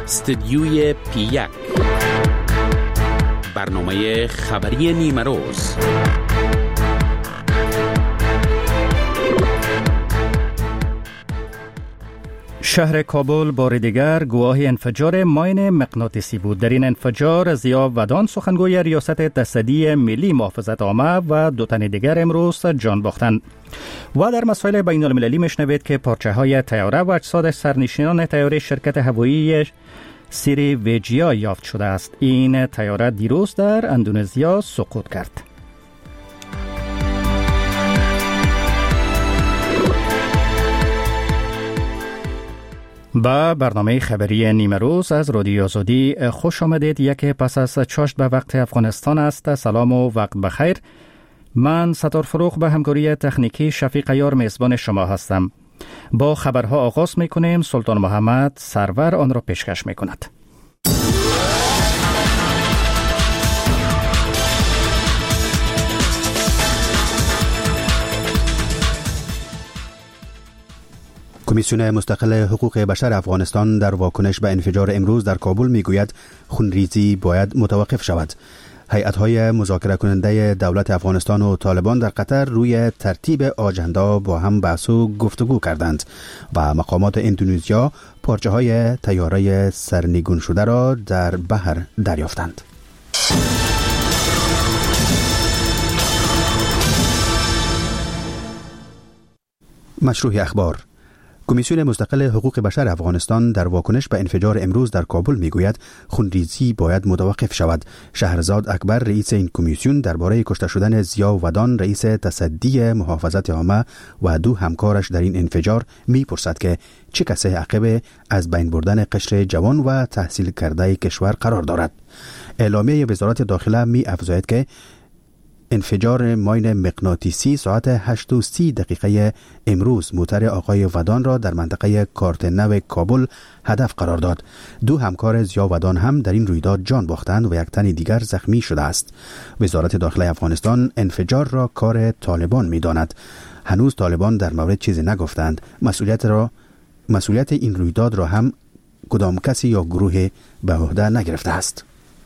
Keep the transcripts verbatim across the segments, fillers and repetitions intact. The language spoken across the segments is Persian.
استدیوی پی یک، برنامه خبری نیمه روز. شهر کابل بار دیگر گواه انفجار ماین مغناطیسی بود. در این انفجار ضیا ودان سخنگوی ریاست تصدی ملی محافظت عامه و دو تن دیگر امروز جان باختند. و در مسائل بین المللی میشنوید که پارچه های تیاره و اجساد سرنشینان تیاره شرکت هوایی سیری ویجیا یافت شده است. این تیاره دیروز در اندونزیا سقوط کرد. با برنامه خبری نیمه روز از رادیو آزادی خوش آمدید. یک پس از چاشت به وقت افغانستان است. سلام و وقت بخیر. من ستار فروغ به همکاری تکنیکی شفیق یار میزبان شما هستم. با خبرها آغاز میکنیم. سلطان محمد سرور آن را پیشکش میکند. کمیسیون مستقل حقوق بشر افغانستان در واکنش به انفجار امروز در کابل میگوید خونریزی باید متوقف شود. هیئت‌های مذاکره کننده دولت افغانستان و طالبان در قطر روی ترتیب آجندا با هم بحث و گفتگو کردند و مقامات اندونزیا پارچه‌های طیاره سرنگون شده را در بحر دریافتند. مشروع اخبار. کمیسیون مستقل حقوق بشر افغانستان در واکنش به انفجار امروز در کابل میگوید خونریزی باید متوقف شود. شهرزاد اکبر رئیس این کمیسیون درباره کشته شدن ضیا ودان رئیس تصدی محافظت عامه و دو همکارش در این انفجار میپرسد که چه کسی عقب از بین بردن قشر جوان و تحصیل کرده کشور قرار دارد. اعلامیه وزارت داخله می افزاید که انفجار ماین مغناطیسی ساعت هشت و سی دقیقه امروز موتر آقای ودان را در منطقه کارت نو کابل هدف قرار داد. دو همکار ضیا ودان هم در این رویداد جان باختند و یک تن دیگر زخمی شده است. وزارت داخله افغانستان انفجار را کار طالبان می داند. هنوز طالبان در مورد چیزی نگفتند. مسئولیت را مسئولیت این رویداد را هم کدام کسی یا گروه به عهده نگرفته است.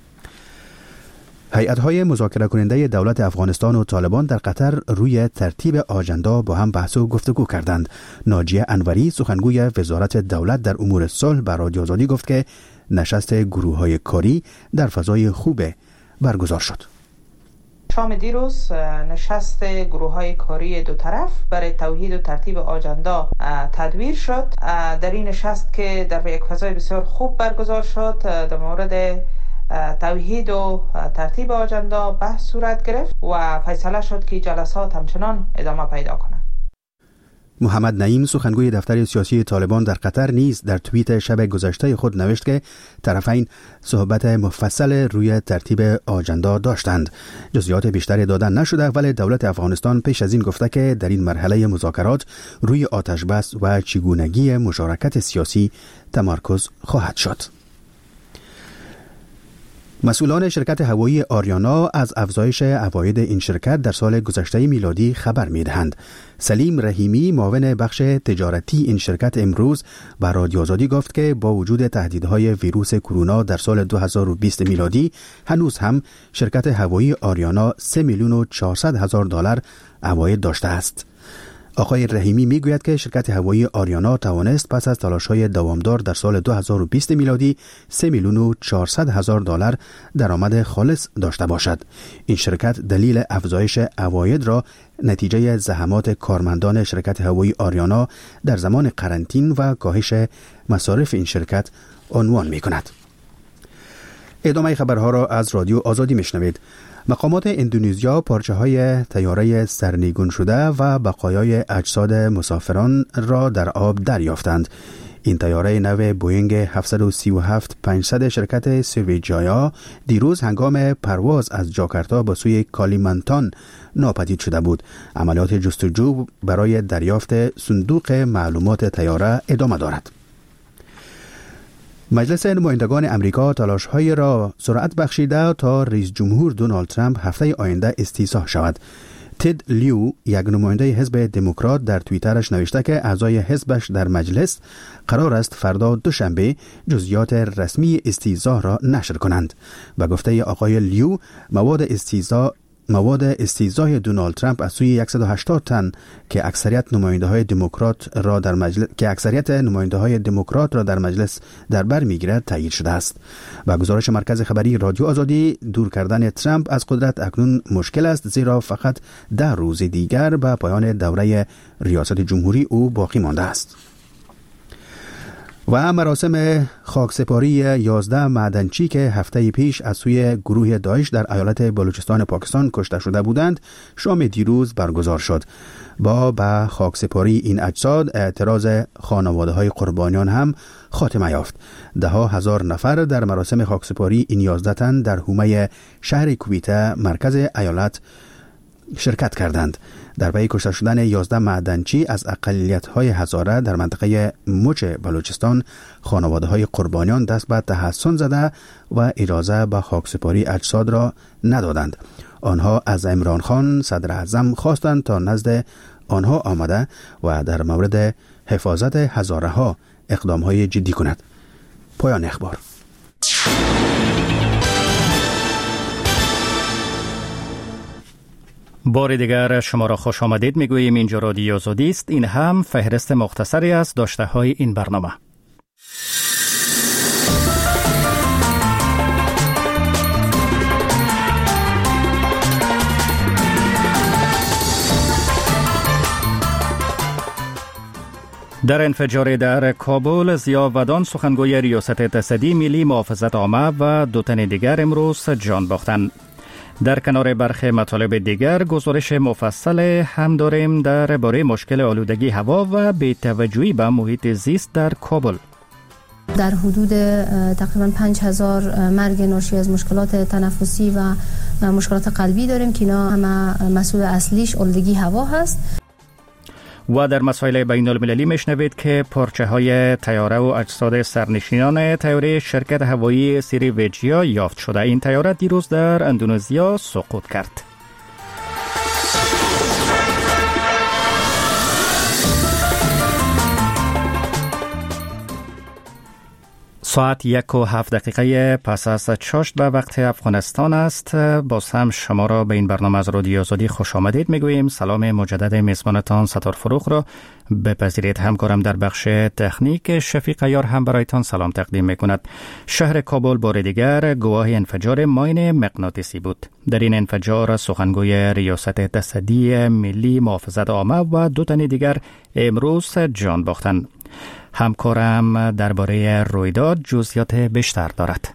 هیئت‌های مذاکره کننده دولت افغانستان و طالبان در قطر روی ترتیب آجندا با هم بحث و گفتگو کردند. ناجیه انوری سخنگوی وزارت دولت در امور صلح به رادیو آزادی گفت که نشست گروه‌های کاری در فضای خوب برگزار شد. شام دیروز نشست گروه‌های کاری دو طرف برای توحید و ترتیب آجندا تدبیر شد. در این نشست که در یک فضای بسیار خوب برگزار شد در مورد توحید و ترتیب آجندا بحث صورت گرفت و فیصله شد که جلسات همچنان ادامه پیدا کنند. محمد نعیم سخنگوی دفتر سیاسی طالبان در قطر نیز در توییت شب گذشته خود نوشت که طرفین صحبت مفصل روی ترتیب آجندا داشتند. جزئیات بیشتری دادن نشده ولی دولت افغانستان پیش از این گفته که در این مرحله مذاکرات روی آتش بس و چگونگی مشارکت سیاسی تمرکز خواهد شد. مسئولان شرکت هوایی آریانا از افزایش عواید این شرکت در سال گذشته میلادی خبر می‌دهند. سلیم رحیمی معاون بخش تجارتی این شرکت امروز به رادیو آزادی گفت که با وجود تهدیدهای ویروس کرونا در سال دو هزار و بیست میلادی هنوز هم شرکت هوایی آریانا سه میلیون و چهارصد هزار دلار عواید داشته است. آقای رحیمی میگوید که شرکت هوایی آریانا توانست پس از تلاش‌های دوامدار در سال دو هزار و بیست میلادی سه میلیون و چهارصد هزار دلار درآمد خالص داشته باشد. این شرکت دلیل افزایش عواید را نتیجه زحمات کارمندان شرکت هوایی آریانا در زمان قرنطین و کاهش مصارف این شرکت عنوان می‌کند. ادامه خبرها را از رادیو آزادی میشنوید. مقامات اندونزیا پارچه‌های طیاره سرنگون شده و بقایای اجساد مسافران را در آب دریافتند. این طیاره نو بوینگ هفتصد و سی و هفت پانصد شرکت سریویجایا دیروز هنگام پرواز از جاکارتا به سوی کالیمانتان ناپدید شده بود. عملیات جستجو برای دریافت صندوق معلومات طیاره ادامه دارد. مجلس نمایندگان امریکا تلاش‌های را سرعت بخشیده تا رئیس جمهور دونالد ترامپ هفته آینده استیضاح شود. تد لیو، یک نماینده حزب دموکرات، در توییترش نوشته که اعضای حزبش در مجلس قرار است فردا دوشنبه جزئیات رسمی استیضاح را نشر کنند. به گفته آقای لیو، مواد استیضاح مواد استیضاح دونالد ترامپ از سوی صد و هشتاد تن که اکثریت نماینده‌های دموکرات را در مجلس که اکثریت نماینده‌های دموکرات را در مجلس در بر می‌گیرد تایید شده است. با گزارش مرکز خبری رادیو آزادی، دور کردن ترامپ از قدرت اکنون مشکل است، زیرا فقط ده روز دیگر به پایان دوره ریاست جمهوری او باقی مانده است. و مراسم خاکسپاری یازده معدنچی که هفته پیش از سوی گروه داعش در ایالت بلوچستان پاکستان کشته شده بودند شام دیروز برگزار شد. با به خاکسپاری این اجساد اعتراض خانواده های قربانیان هم خاتمه یافت. ده ها هزار نفر در مراسم خاکسپاری این یازده تن در حومه شهر کویته مرکز ایالت شرکت کردند. در پی کشته شدن یازده معدنچی از اقلیت‌های هزاره در منطقه مچ بلوچستان، خانواده‌های قربانیان دست به تحسن زده و اجازه به خاکسپاری اجساد را ندادند. آنها از عمران خان صدر اعظم خواستند تا نزد آنها آمده و در مورد حفاظت هزاره ها اقدام‌های جدی کند. پایان اخبار. بار دیگر شما را خوش آمدید میگوییم. اینجا رادیو آزادی است. این هم فهرست مختصری از داشته های این برنامه. در انفجار در کابل، ضیا ودان سخنگوی ریاست تصدی ملی محافظت عامه و دو تن دیگر امروز جان باختند. در کنار برخی مطالب دیگر گزارش مفصل هم داریم درباره مشکل آلودگی هوا و بی‌توجهی به محیط زیست در کابل. در حدود تقریباً پنج هزار مرگ ناشی از مشکلات تنفسی و مشکلات قلبی داریم که اینا همه مسئول اصلیش آلودگی هوا هست. و در مسائل بین المللی میشنوید که پارچه های تیاره و اجساد سرنشینان تیاره شرکت هوایی سریویجیا یافت شده. این تیاره دیروز در اندونزیا سقوط کرد. ساعت یک و هفت دقیقه پس از چاشت به وقت افغانستان است. باز هم شما را به این برنامه از رادیو آزادی خوش آمدید میگوییم. سلام مجدد میزبانتان ستار فروخ را بپذیرید. همکارم در بخش تکنیک شفیق عیار هم برایتان سلام تقدیم میکند. شهر کابل بار دیگر گواه انفجار ماین مغناطیسی بود. در این انفجار سخنگوی ریاست تصدی ملی محافظت عامه و دو تن دیگر امروز جان باختند. همکارم درباره رویداد جزئیات بیشتر دارد.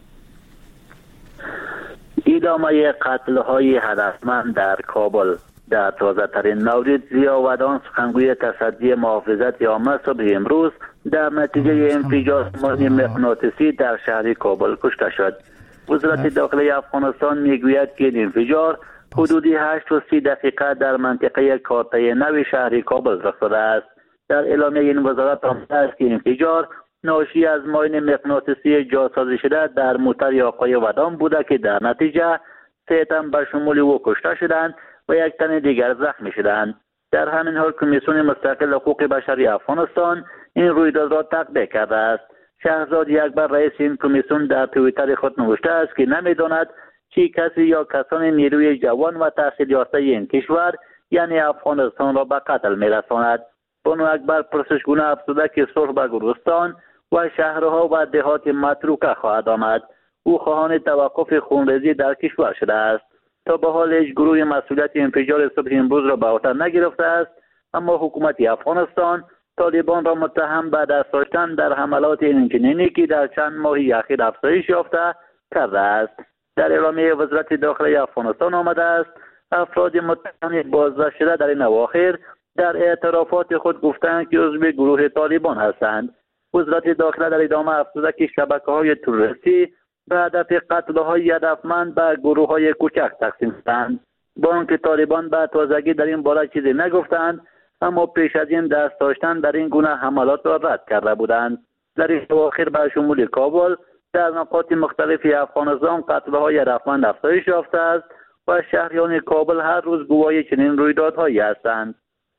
ادامه قتل‌های هدفمند در کابل. در تازه ترین مورد ضیا ودان سخنگوی تصدی محافظت عامه صبح امروز در نتیجه انفجار ماین مغناطیسی در شهر کابل کشته شد. وزارت داخلی افغانستان میگوید که این انفجار حدودی هشت و سی دقیقه در منطقه کارته نو شهر کابل رخ داده است. در اعلامیه این وزارت آمده است که انفجار ناشی از ماین مغناطیسی جاسازی شده در موتر آقای ودان بوده که در نتیجه سه تن به شمول او کشته شدند و یک تن دیگر زخمی شدند. در همین حال کمیسیون مستقل حقوق بشری افغانستان این رویداد را تقبیح کرده است. شهرزاد اکبر رئیس این کمیسیون در توییتر خود نوشته است که نمیداند چی کسی یا کسان نیروی جوان و تحصیل یافته این کشور یعنی افغانستان را به قتل میرساند. بانو اکبر پرسشگونه افزوده که صلح به گورستان و شهرها و دهات متروکه خواهد آمد. او خواهان توقف خونریزی در کشور شده است. تا به حال هیچ گروه مسئولیت انفجار صبح امروز را به عهده نگرفته است، اما حکومت افغانستان طالبان را متهم به دست داشتن در حملات اینچنینی که در چند ماه اخیر افزایش یافته کرده است. در اعلامیه وزارت داخلی افغانستان آمده است افراد متهم بازداشت شده در این اواخر در اعترافات خود گفتند که عضو گروه طالبان هستند. وزارت داخله در ادامه افزوده که شبکه‌های تروریستی به هدف قتل‌های هدفمند به گروه‌های کوچک تقسیم شدند. با آنکه طالبان به تازگی در این باره چیزی نگفتند، اما پیش از این دست داشتن در این گونه حملات را رد کرده بودند. در این اواخر به شمول کابل در نقاط مختلف افغانستان قتل‌های هدفمند افزایش یافته است و شهریان کابل هر روز گواهی چنین رویدادهایی هستند.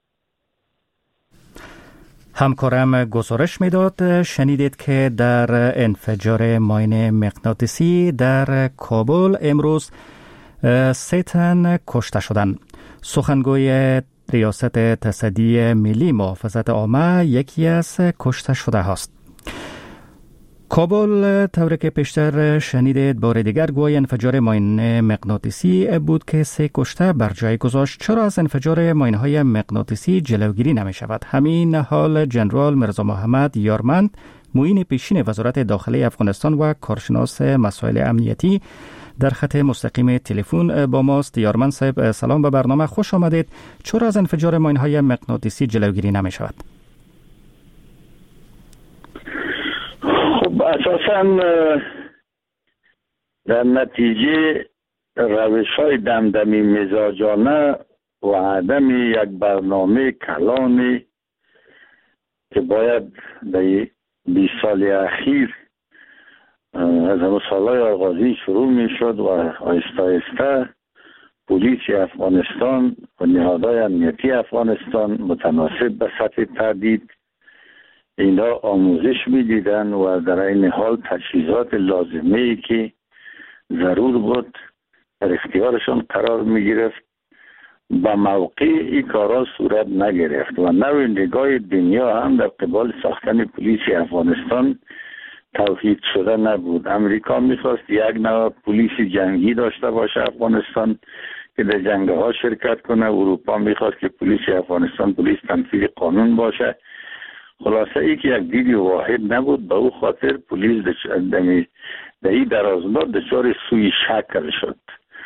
همکارم گزارش میداد شنیدید که در انفجار ماین مغناطیسی در کابل امروز سه تن کشته شدند. سخنگوی ریاست تصدی ملی محافظت عامه یکی از کشته شده هاست. کابل طوری که پیشتر شنیدید بار دیگر گواه انفجار ماین مغناطیسی بود که سه کشته بر جای گذاشت. چرا از انفجار ماین‌های مغناطیسی جلوگیری نمی شود؟ همین حال جنرال مرزا محمد یارمند معین پیشین وزارت داخلی افغانستان و کارشناس مسائل امنیتی در خط مستقیم تلفن با ماست. یارمند صاحب سلام به برنامه، خوش آمدید. چرا از انفجار ماین‌های مغناطیسی جلوگیری نمی شود؟ خب اساساً در نتیجه روش های دمدمی مزاجانه و عدم یک برنامه کلانی که باید در بیست سال اخیر از همون سالهای آغازی شروع می شد و آهسته آهسته پلیس افغانستان و نهادهای امنیتی افغانستان متناسب به سطح تهدید اینا آموزش می دیدن و در این حال تجهیزات لازمه ای که ضرور بود در اختیارشان قرار می گرفت. با موقع این کارا صورت نگرفت و نوع نگاه دنیا هم در قبال ساختن پلیس افغانستان توحید شده نبود. امریکا میخواست یک نوع پلیس جنگی داشته باشه افغانستان که در جنگ ها شرکت کنه. اروپا میخواست که پلیس افغانستان پلیس تنفیذ قانون باشه. خلاصه ای که یک دید واحد نبود، به او خاطر پلیس در این درازمدت دچار سوی شکل شد.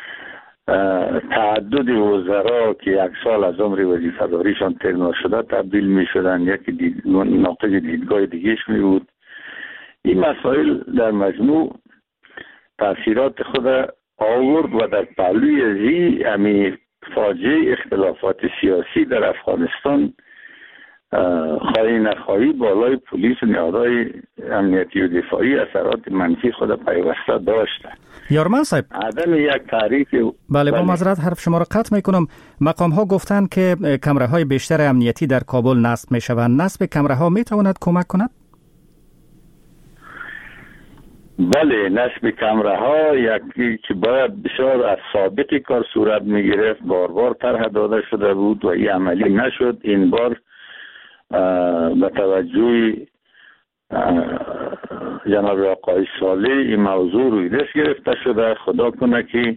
تعدد وزرا که یک سال از عمر وظیفه‌داریشان تمام شده تبدیل می شدن، یکی دید... ناقض دیدگاه دیگهش می بود. این مسائل در مجموع تاثیرات خود آورد و در پهلوی ازی امی فاجعه اختلافات سیاسی در افغانستان خواهی نخواهی بالای پلیس و نهادهای امنیتی و دفاعی اثرات منفی خود پیوسته داشته. یارمند صاحب، عدم یک تعریف بله با معذرت حرف شما را قطع میکنم. مقام ها گفتند که کمره های بیشتر امنیتی در کابل نصب می شوند. نصب کمره ها می تواند کمک کند؟ بله، نصب کمره ها یکی که باید بسیار از سابقی کار صورت می گرفت، بار بار طرح داده شده بود و این عملی نشد. این بار به توجه جناب آقای صالح این موضوع روی دست گرفته شده. خدا کنه که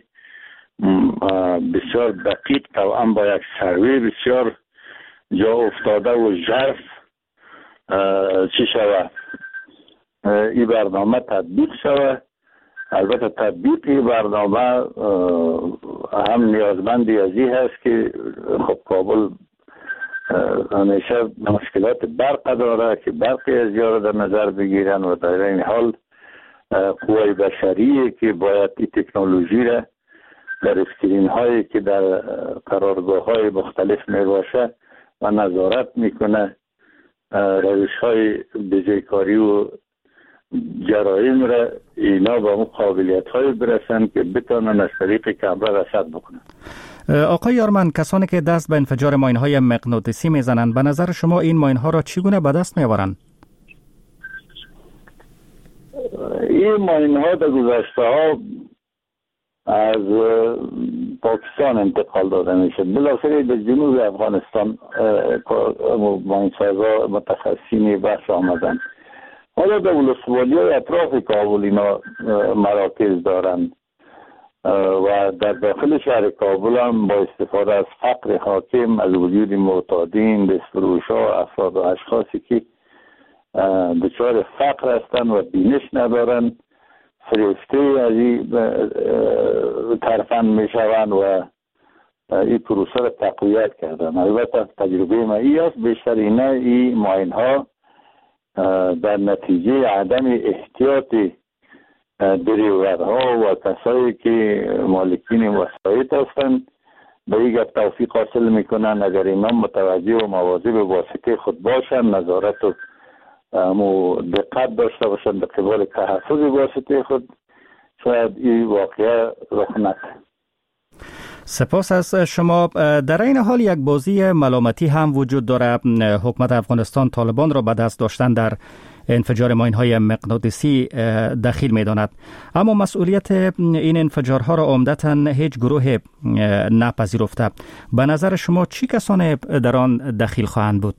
بسیار دقیق توأم با یک سروی بسیار جا افتاده و ژرف چی شود این برنامه تطبیق شود. البته تطبیق این برنامه هم نیازمندی از این هست که خب کابل همیشه مشکلات برق داره که برقی از یارو در نظر بگیرن و در این حال قوای بشریه که باید این تکنولوژی را در اسکرین هایی که در قرارگاه های مختلف می باشه و نظارت میکنه روش های بجایکاری و جرایم را اینا با اون قابلیت های برسن که بتانن از طریق کمره رصد بکنن. آقای یارمند، کسانی که دست به انفجار ماین‌های مغناطیسی میزنند، به نظر شما این ماین‌ها را چگونه به دست میآورند؟ این ماین‌ها در گذشته ها از پاکستان انتقال داده میشه. بلافاصله در جنوب افغانستان ماینسازا متخصصین بحث آمدن. حالا در ولسوالی های اطراف کابل اینا مراکز دارند و در داخل شهر کابل هم با استفاده از فقر حاکم، از وجود معتادین، دستفروش ها، افراد و اشخاصی که دچار فقر هستند و بینش ندارند فریفته از این طرفن می شوند و این پروسه را تقویت کردن. البته تجربه ما ای است بیشتر اینا این ماین ها در نتیجه عدم احتیاط دریورها و کسایی که مالکین وسایط هستند به این گفت توفیق حاصل میکنن. اگر اینا متوجه و مواظب واسطه خود باشن، نظارت و مو دقت داشته باشن به قبال تحفظ واسطه خود، شاید این واقعه رخ نده. سپاس از شما. در این حال یک بازی ملامتی هم وجود داره. حکومت افغانستان طالبان را به دست داشتن در انفجار ماین‌های مغناطیسی دخیل می‌داند، اما مسئولیت این انفجارها را عمدتاً هیچ گروه نپذیرفته. به نظر شما چی کسانی در آن دخیل خواهند بود؟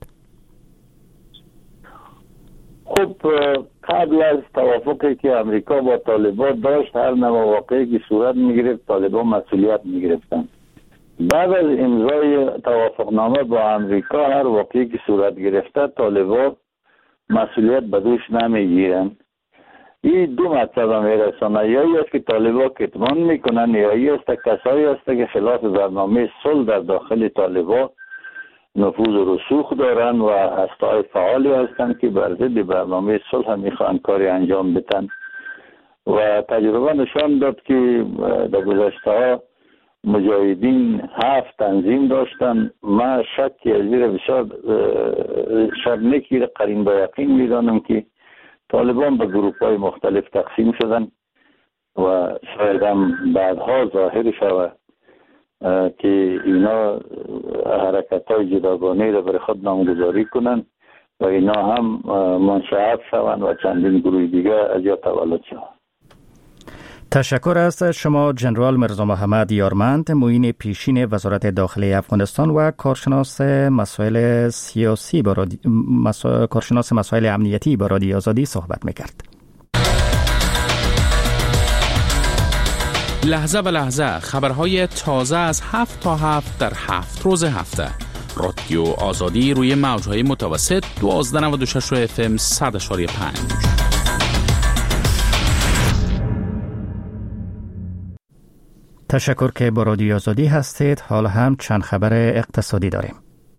خب قبل از توافقی که امریکا با طالبان داشت، هر نوع واقعی که صورت می‌گرفت طالبان مسئولیت می‌گرفتند. بعد از امضای توافقنامه با امریکا، هر واقعی که صورت گرفته طالبان مسئولیت به دوش نمیگیرند. این دو مطلب میرسانه، یا است که طالبان کتمان میکنن، یا ای است کسایی است که خلاف برنامه صلح در داخل طالبان نفوذ و رسوخ دارند و هسته‌های فعالی هستند که بر ضد برنامه صلح میخوان کاری انجام بدن. و تجربه نشان داد که در گذشته ها مجاهدین هفت تنظیم داشتن. من شکی از زیر بسیار شب نکیر قرین با یقین میدانم که طالبان به گروپ های مختلف تقسیم شدن و شاید هم بعدها ظاهر شود که اینا حرکت های جداگانه را بر خود نامگذاری کنن و اینا هم منشعب شوند و چندین گروه دیگر از یا تولد شوند. تشکر از شما جنرال مرزا محمد یارمند، معین پیشین وزارت داخلی افغانستان و کارشناس مسائل سیاسی با رادی... مسا... کارشناس مسائل امنیتی با رادیو آزادی صحبت میکرد. لحظه به لحظه خبرهای تازه از هفت تا هفت در هفت روز هفته. رادیو آزادی روی موجهای متوسط دوازده نود و شش اف ام صد اشاری پنج. تشکر که با رادیو آزادی هستید. حالا هم چند خبر اقتصادی داریم.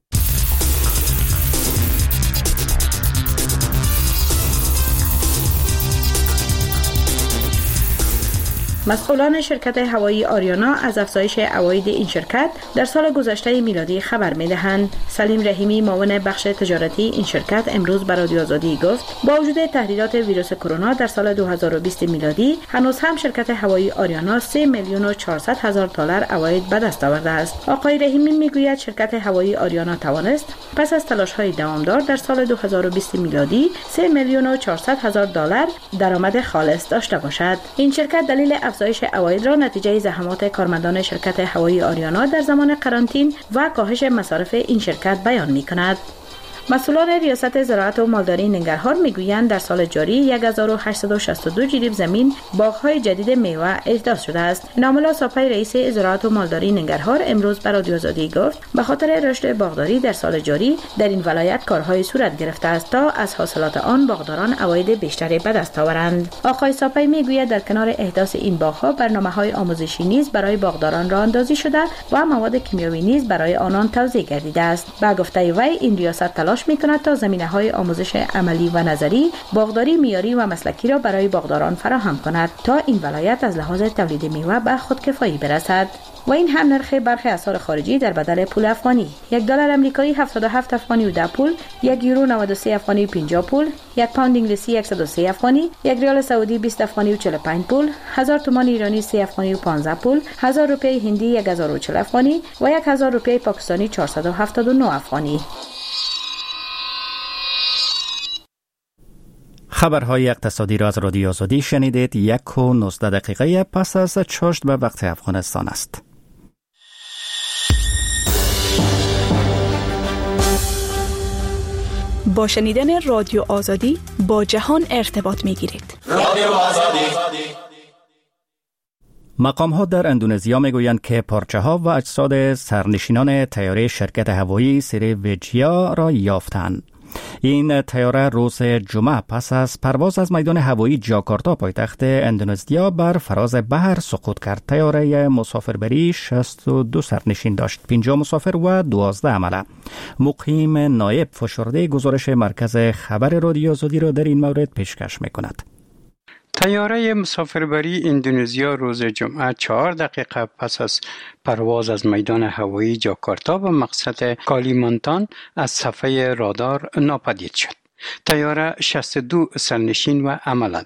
مسئولان شرکت هوایی آریانا از افزایش عواید این شرکت در سال گذشته میلادی خبر می‌دهند. سلیم رحیمی معاون بخش تجارتی این شرکت امروز به رادیو آزادی گفت با وجود تهدیدات ویروس کرونا در سال دو هزار و بیست میلادی هنوز هم شرکت هوایی آریانا سه میلیون و چهارصد هزار دلار عواید به دست آورده است. آقای رحیمی میگوید شرکت هوایی آریانا توانست پس از تلاش‌های دوامدار در سال دو هزار و بیست میلادی سه میلیون و چهارصد هزار دلار درآمد خالص داشته باشد. این شرکت دلیل افزایش عواید را نتیجه زحمات کارمندان شرکت هوایی آریانا در زمان قرنطینه و کاهش مصارف این شرکت بیان می‌کند. مسئولان ریاست زراعت و مالداری ننگرهار میگویند در سال جاری یک هزار و هشتصد و شصت و دو جریب زمین باغ‌های جدید میوه احداث شده است. ناملا ساپای رئیس زراعت و مالداری ننگرهار امروز به رادیو آزادی گفت به خاطر رشد باغداری در سال جاری در این ولایت کارهای صورت گرفته است تا از حاصلات آن باغداران عواید بیشتری به دست آورند. آقای ساپای میگوید در کنار احداث این باغ‌ها برنامه‌های آموزشی نیز برای باغداران راه اندازی شده و مواد کیمیاوی نیز برای آنان توزیع گردیده است. با گفته وی این ریاست تلاش می‌کند تا زمینه‌های آموزش عملی و نظری، باغداری معیاری و مسلکی را برای باغداران فراهم کند تا این ولایت از لحاظ تولید میوه به خودکفایی برسد. و این هم نرخ برخی اسعار خارجی در بدل پول افغانی: یک دلار آمریکایی هفتاد و هفت افغانی و ده پول، یک یورو نود و سه افغانی و پنجاه پول، یک پوند انگلیسی صد و سه افغانی، یک ریال سعودی بیست افغانی و چهل و پنج پول، هزار تومان ایرانی سه افغانی و پانزده پول، هزار روپیه هندی یک هزار و چهل افغانی و یک هزار روپیه پاکستانی چهارصد و هفتاد و نه افغانی. خبرهای اقتصادی را از رادیو آزادی شنیدید. یک و نوزده دقیقه پس از چاشت به وقت افغانستان است. با شنیدن رادیو آزادی با جهان ارتباط می گیرید. رادیو آزادی. مقام ها در اندونزیا می گویند که پارچه ها و اجساد سرنشینان طیاره شرکت هوایی سریویجیا را یافتند. این طیاره روز جمعه پس از پرواز از میدان هوایی جاکارتا پایتخت اندونزیا بر فراز بحر سقوط کرد. طیاره مسافربری شصت و دو سرنشین داشت، پنجاه مسافر و دوازده عمله. مقیم نایب فشرده گزارش مرکز خبر رادیو آزادی را در این مورد پیشکش می‌کند. طیاره مسافربری اندونزیا روز جمعه چهار دقیقه پس از پرواز از میدان هوایی جاکارتا به مقصد کالیمانتان از صفحه رادار ناپدید شد. طیاره شصت و دو سرنشین و عمله داشت.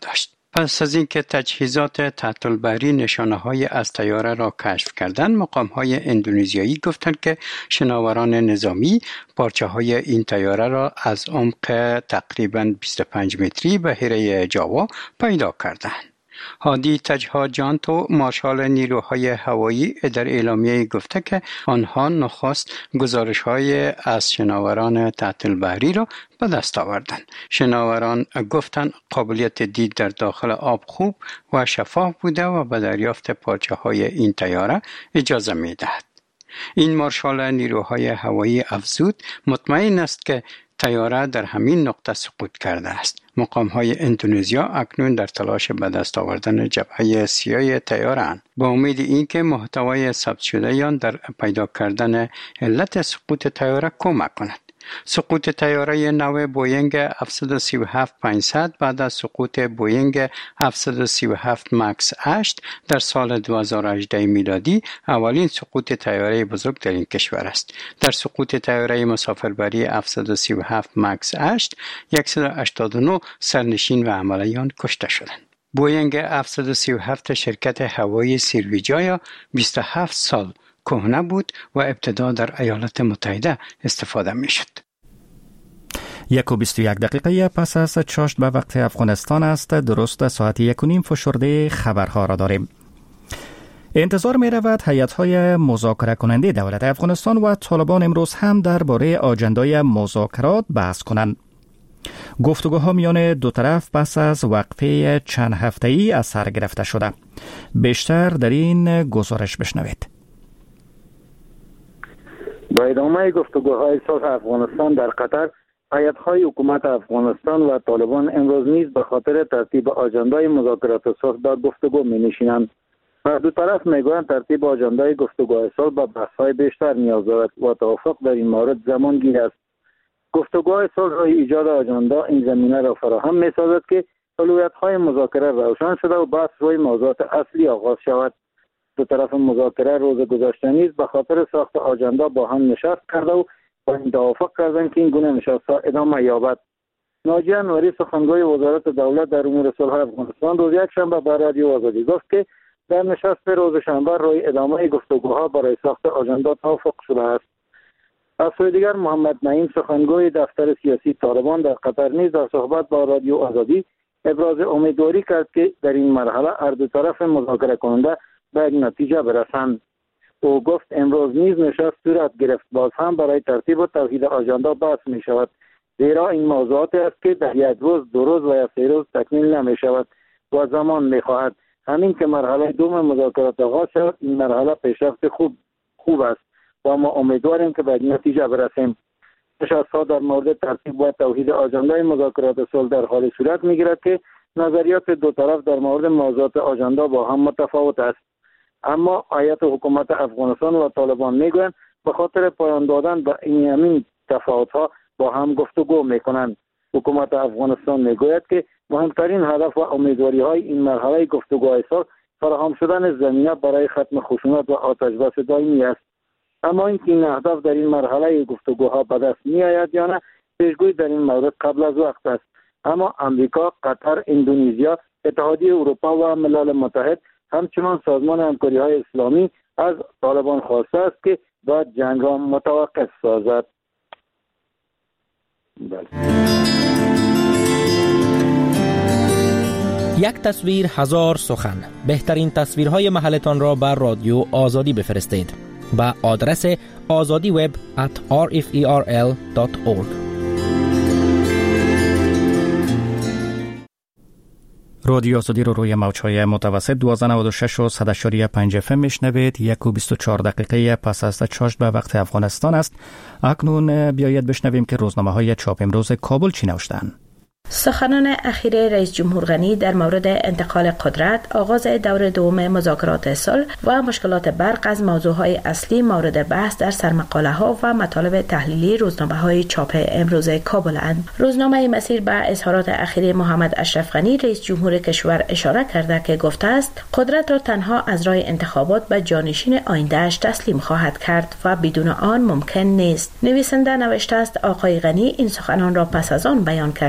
پس از اینکه تجهیزات تحت البحری نشانه‌های از طیاره را کشف کردند، مقام‌های اندونزیایی گفتند که شناوران نظامی پارچه‌های این طیاره را از عمق تقریباً بیست و پنج متری بحیره جاوا پیدا کردند. هادی تجها جانتو مارشال نیروهای هوایی در اعلامیه گفته که آنها نخست گزارش‌های از شناوران تحت البحری را به دست آوردند. شناوران گفتند قابلیت دید در داخل آب خوب و شفاف بوده و به دریافت پارچه‌های این طیاره اجازه می‌دهد. این مارشال نیروهای هوایی افزود مطمئن است که طیاره در همین نقطه سقوط کرده است. مقام‌های اندونزیا اکنون در تلاش به دست آوردن جبهه سیاه طیاره اند با امید اینکه محتوای ثبت شده آن در پیدا کردن علت سقوط طیاره کمک کند. سقوط طیاره نو بوینگ هفتصد و سی و هفت پانصد بعد از سقوط بوینگ هفتصد و سی و هفت مکس هشت در سال دو هزار و هجده میلادی اولین سقوط طیاره بزرگ در این کشور است. در سقوط طیاره مسافربری هفتصد و سی و هفت مکس هشت صد و هشتاد و نه سرنشین و عمله کشته شدند. بوینگ هفتصد و سی و هفت شرکت هوایی سیرویجایا بیست و هفت سال کهنه بود و ابتدا در ایالات متحده استفاده می شد. یک و بیست و یک دقیقه پس از چاشت به وقت افغانستان است. درست ساعت یک و نیم فشرده خبرها را داریم. انتظار می رود هیئت‌های مذاکره کننده دولت افغانستان و طالبان امروز هم درباره آجندای مذاکرات بحث کنند. گفتگوها میان دو طرف پس از وقفه چند هفته‌ای از سر گرفته شده. بیشتر در این گزارش بشنوید. با ادامه گفتگوهای صلح افغانستان در قطر، هیئت‌های حکومت افغانستان و طالبان امروز نیز به خاطر ترتیب آجندای مذاکرات صلح در گفتگو می‌نشینند. هر دو طرف می‌گویند ترتیب آجندای گفتگوهای صلح به بحث‌های بیشتر نیاز دارد و توافق در این مورد زمانگیر است. گفتگوهای صلح روی ایجاد آجندا این زمینه را فراهم می‌سازد که اولویت‌های مذاکره روشن شده و بحث روی موضوعات اصلی آغاز شود. دو طرف مذاکره روز گذشته نیز به خاطر ساخت آجندا با هم نشست کرده و با این توافق کردند که این گونه نشست‌ها ادامه یابد. ناجی انوری سخنگوی وزارت دولت در امور صلح افغانستان روز یکشنبه به رادیو آزادی گفت که در نشست روز شنبه روی ادامه گفتگوها برای ساخت آجندا توافق شده است. از سوی دیگر محمد نعیم سخنگوی دفتر سیاسی طالبان در قطر نیز در صحبت با رادیو آزادی ابراز امیدواری کرد که در این مرحله هر دو طرف مذاکره کننده به یک نتیجه برسند. او گفت امروز نیز نشست صورت گرفت، باز هم برای ترتیب و توحید آجندا بحث می شود، زیرا این موضوعاتی است که در یک روز، دو روز و یا سه روز تکمیل نمی شود و زمان می خواهد. همین که مرحله دوم مذاکرات آغاز شد، این مرحله پیشرفت خوب خوب است و ما امیدواریم که به یک نتیجه برسیم. نشست‌ها در مورد ترتیب و توحید آجندای مذاکرات صلح در حال صورت می گیرد که نظریات دو طرف در مورد موضوعات آجندا با هم متفاوت است. اما هیئت حکومت افغانستان و طالبان میگویند به خاطر پایان دادن به این همین تفاوت‌ها با هم گفتگو میکنند. حکومت افغانستان میگوید که مهمترین هدف و امیدواری‌های این مرحله گفتگوهای صلح فراهم شدن زمینه برای ختم خشونت و آتش بس دائمی است. اما اینکه این اهداف در این مرحله گفتگوها به دست میآید یا نه، پیشگویی در این مورد قبل از وقت است. اما امریکا، قطر، اندونزیا، اتحادیه اروپا و ملل متحد همچنان سازمان همکاری‌های اسلامی از طالبان خواسته است که باید جنگ را متوقف سازد. بله. یک تصویر هزار سخن. بهترین تصویرهای محلتان را بر رادیو آزادی بفرستید با آدرس azadi web at r f e r l dot org. رادیو آزادی رو روی موج‌های متوسط دوازده نود و شش و صد و شش و پنج اف ام میشنوید. یک و بیست و چهار دقیقه پس از چاشت به وقت افغانستان است. اکنون بیایید بشنویم که روزنامه‌های چاپ امروز کابل چی نوشتند. سخنان اخیر رئیس جمهور غنی در مورد انتقال قدرت، آغاز دور دوم مذاکرات صلح و مشکلات برق از موضوعهای اصلی مورد بحث در سرمقاله ها و مطالب تحلیلی روزنامه های چاپ امروز کابل اند. روزنامه مسیر به اظهارات اخیر محمد اشرف غنی رئیس جمهور کشور اشاره کرده که گفته است قدرت را تنها از راه انتخابات به جانشین آینده‌اش تسلیم خواهد کرد و بدون آن ممکن نیست. نویسنده نوشته است آقای غنی این سخنان را پس از آن بیان کرد که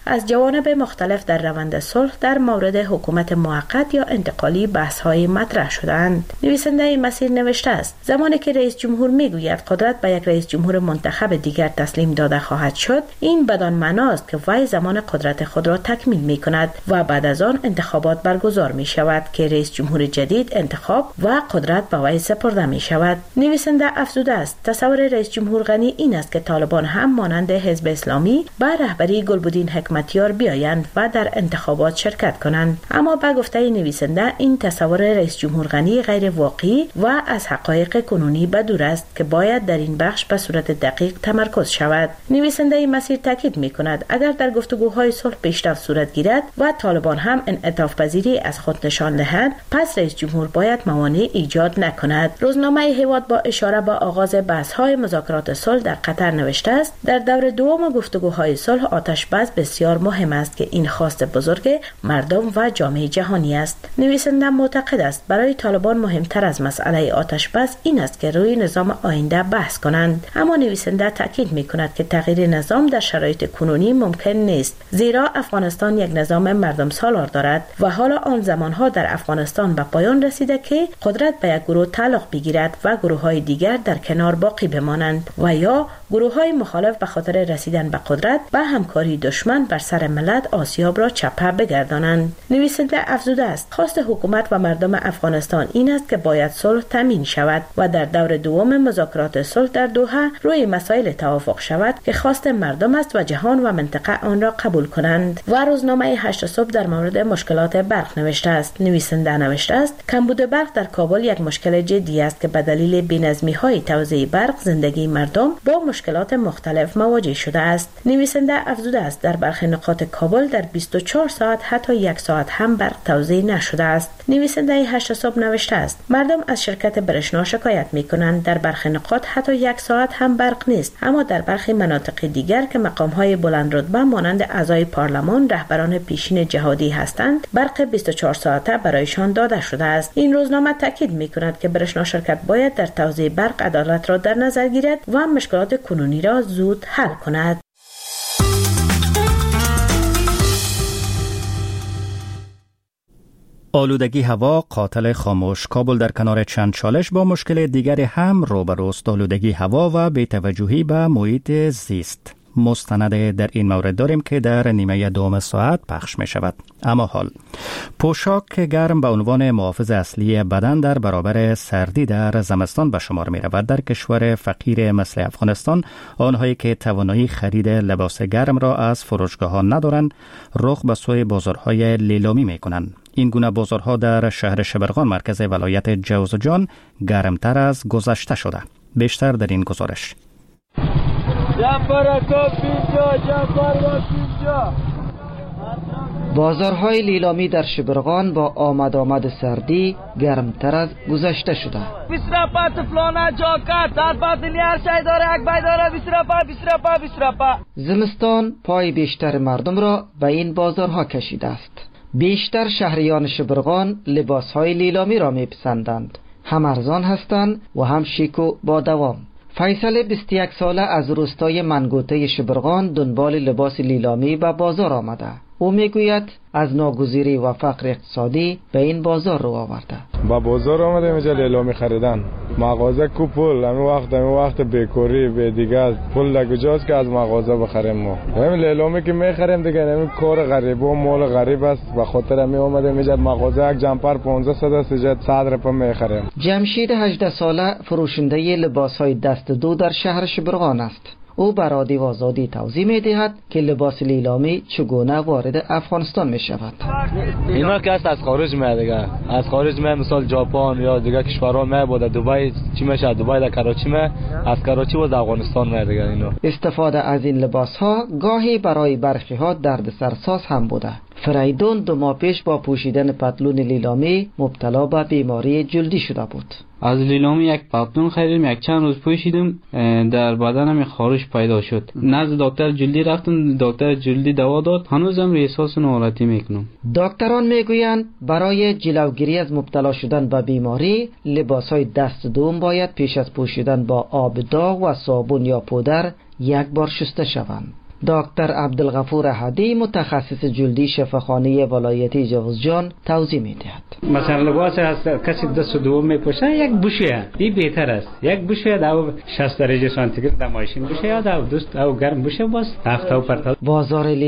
از جوانب مختلف در روند صلح در مورد حکومت موقت یا انتقالی بحث‌های مطرح شدند. نویسنده مسیر نوشته است: زمانی که رئیس جمهور میگوید قدرت به یک رئیس جمهور منتخب دیگر تسلیم داده خواهد شد، این بدان معناست که وی زمان قدرت خود را تکمیل می کند و بعد از آن انتخابات برگزار می شود که رئیس جمهور جدید انتخاب و قدرت به وی سپرده می شود. نویسنده افزوده است: تصور رئیس جمهور غنی این است که طالبان هم مانند حزب اسلامی به رهبری گلبدین حکمتیار بیایند و در انتخابات شرکت کنند. اما به گفته نویسنده این تصور رئیس جمهور غنی غیر واقعی و از حقایق کنونی بدور است که باید در این بخش به صورت دقیق تمرکز شود. نویسنده مسیر تاکید می کند اگر در گفتگوهای صلح پیشرفت صورت گیرد و طالبان هم انعطاف پذیری از خود نشان دهند، پس رئیس جمهور باید موانع ایجاد نکند. روزنامه هیواد با اشاره به آغاز بحث‌های مذاکرات صلح در قطر نوشته است: در دور دوم گفتگوهای صلح آتش‌بس بسیار مهم است که این خواست بزرگ مردم و جامعه جهانی است. نویسنده معتقد است برای طالبان مهمتر از مسئله آتش‌بس این است که روی نظام آینده بحث کنند. اما نویسنده تاکید می‌کند که تغییر نظام در شرایط کنونی ممکن نیست، زیرا افغانستان یک نظام مردم سالار دارد و حالا آن زمانها در افغانستان به پایان رسیده که قدرت به یک گروه تعلق بگیرد و گروه‌های دیگر در کنار باقی بمانند و یا گروه‌های مخالف به خاطر رسیدن به قدرت به همکاری دشمن بر سر ملت آسیاب را چپه بگردانند. نویسنده افزوده است: خواست حکومت و مردم افغانستان این است که باید صلح تامین شود و در دور دوم مذاکرات صلح در دوحه روی مسائل توافق شود که خواست مردم است و جهان و منطقه آن را قبول کنند. و روزنامه هشت صبح در مورد مشکلات برق نوشته است. نویسنده نوشته است: کمبود برق در کابل یک مشکل جدی است که به دلیل بی‌نظمی‌های توزیع برق زندگی مردم با مشکلات مختلف مواجه شده است. نویسنده افزوده است: در برخی نقاط کابل در بیست و چهار ساعت حتی یک ساعت هم برق توزیع نشده است. نویسنده هشت صبح نوشته است: مردم از شرکت برشنا شکایت می‌کنند در برخی نقاط حتی یک ساعت هم برق نیست، اما در برخی مناطق دیگر که مقام‌های بلند رتبه مانند اعضای پارلمان، رهبران پیشین جهادی هستند، برق بیست و چهار ساعته برایشان داده شده است. این روزنامه تاکید می‌کند که برشنا شرکت باید در توزیع برق عدالت را در نظر گیرد و مشکلات کنونی را زود حل کند. آلودگی هوا قاتل خاموش. کابل در کنار چند چالش با مشکل دیگری هم روبروست: آلودگی هوا و بی‌توجهی به محیط زیست. مستند در این مورد داریم که در نیمه دوم ساعت پخش می شود. اما حال پوشاک گرم به عنوان محافظ اصلی بدن در برابر سردی در زمستان به شمار می رود. در کشور فقیر مثل افغانستان، آنهایی که توانایی خرید لباس گرم را از فروشگاه ها ندارند، رخ به سوی بازارهای لیلامی می کنند. این گونه بازارها در شهر شبرغان مرکز ولایت جوزجان گرمتر از گذشته شده. بیشتر در این گزارش. بازارهای لیلامی در شبرغان با آمد آمد سردی گرمتر از گذشته شده. بیست رپا فلانه جاکت در بدلی هر شای داره یک بای داره بیست رپا بیست رپا بیست رپا. زمستان پای بیشتر مردم را به این بازارها کشیده است. بیشتر شهریان شبرغان لباسهای لیلامی را میپسندند. هم ارزان هستند و هم شیک و با دوام. فیصل بیست و یک ساله از روستای منگوته شبرغان دنبال لباس لیلامی به بازار آمده. او میگوید از ناگزیری و فقر اقتصادی به این بازار رو آورده. با بازار آمده اینجا لیلامی خریدن. مغازه کو پول، همین وقت همین وقت بیکاری به دیگه پول لگوجاست که از مغازه بخریم ما. همین لیلامی که میخریم دیگه همین کار غریب و مال غریب است. به خاطر همین اومده اینجا مغازه یک جمپر پانزده صد است، اینجا صد رپا میخریم. جمشید هجده ساله فروشنده لباسهای دست دو در شهر شبرغان است. او بر رادیو آزادی توضیح می‌دهد که لباس لیلامی چگونه وارد افغانستان می‌شود. اینا که از خارج میاد دیگه، از خارج میاد، مثلا ژاپن یا دیگه کشورها میاد، دبی چی میشه، دبی در کراچی میاد، از کراچی و افغانستان میاد دیگه. اینا استفاده از این لباس‌ها گاهی برای برخی‌ها دردسرساز هم بوده. فریدون دو ماه پیش با پوشیدن پتلون لیلامی مبتلا به بیماری جلدی شده بود. از لیلامی یک پتلون خریدم، یک چند روز پوشیدم، در بدنم خارش پیدا شد. نزد دکتر جلدی رفتم، دکتر جلدی دوا داد، هنوزم احساس ناراحتی میکنم. دکتران میگویند برای جلوگیری از مبتلا شدن به بیماری لباسهای دست دوم باید پیش از پوشیدن با آب داغ و صابون یا پودر یک بار شسته شوند. دکتر عبدالغفور احدی متخصص جلدی شفاخانه ولایتی جوزجان توضیح می‌دهد. مثلا لباس از کسی دست دوم میپوشه یک بوشه این بهتر است. یک بوشه در شصت درجه سانتیگراد در ماشین بوشه یا در دوست او گرم بوشه باز هفته و پرتال بازار